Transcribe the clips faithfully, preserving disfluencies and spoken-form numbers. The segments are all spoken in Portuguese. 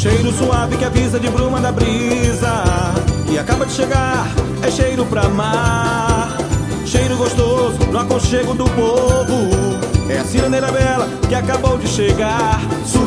Cheiro suave que avisa de bruma da brisa, que acaba de chegar, é cheiro pra amar. Cheiro gostoso no aconchego do povo, é a cirandeira bela que acabou de chegar.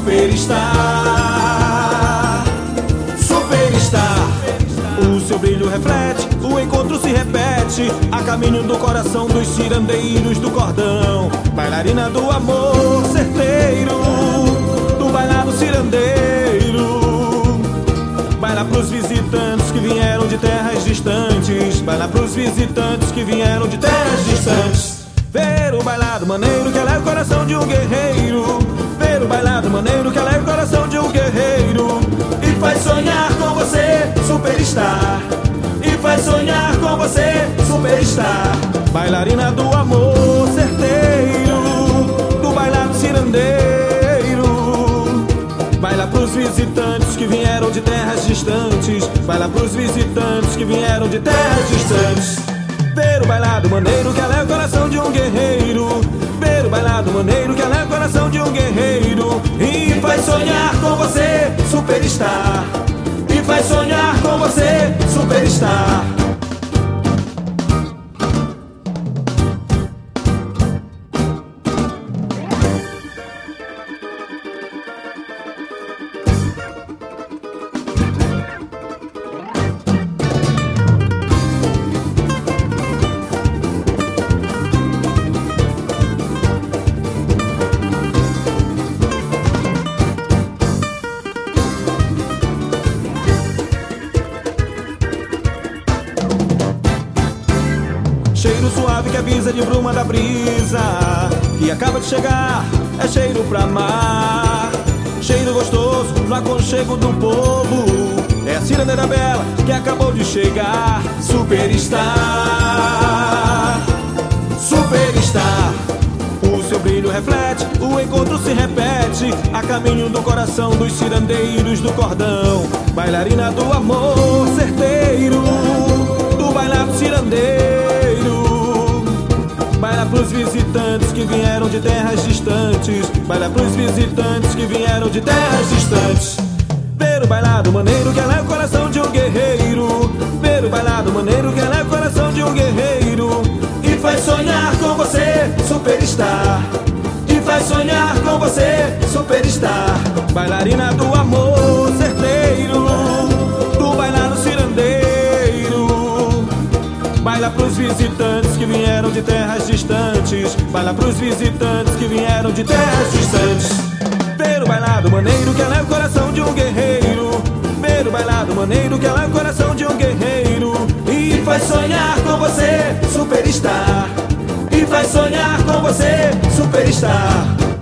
Superstar, superstar. O seu brilho reflete, o encontro se repete, a caminho do coração dos cirandeiros do cordão. Bailarina do amor certeiro, do bailado cirandeiro. Baila pros visitantes que vieram de terras distantes, baila pros visitantes que vieram de terras distantes. Ver o bailado maneiro que eleva o coração de um guerreiro, ver o bailado maneiro que eleva o coração de um guerreiro. E faz sonhar com você, superstar, e faz sonhar com você, superstar. Bailarina do amor certeiro, do bailado cirandeiro. Baila pros visitantes que vieram de terras distantes, baila pros visitantes que vieram de terras distantes. Ver o bailado maneiro que eleva o coração de um guerreiro, ver o bailado maneiro que eleva o coração de um guerreiro. E faz sonhar com você, superstar, e faz sonhar com você, superstar. Cheiro suave que avisa de bruma da brisa, que acaba de chegar, é cheiro pra amar. Cheiro gostoso no aconchego do povo, é a cirandeira bela que acabou de chegar. Superstar, superstar. O seu brilho reflete, o encontro se repete, a caminho do coração dos cirandeiros do cordão. Bailarina do amor certeiro, do bailado cirandeiro. Baila pros visitantes que vieram de terras distantes, baila pros visitantes que vieram de terras distantes. Ver o bailado maneiro que eleva o coração de um guerreiro, ver o bailado maneiro que eleva o coração de um guerreiro. E faz sonhar com você, superstar, e faz sonhar com você, superstar. Bailarina do amor certeiro, do bailado cirandeiro. Baila pros visitantes que vieram de terras distantes, baila pros visitantes que vieram de terras distantes. Ver o bailado maneiro que eleva o coração de um guerreiro, ver o bailado maneiro que eleva o coração de um guerreiro. E faz sonhar com você, superstar, e faz sonhar com você, superstar.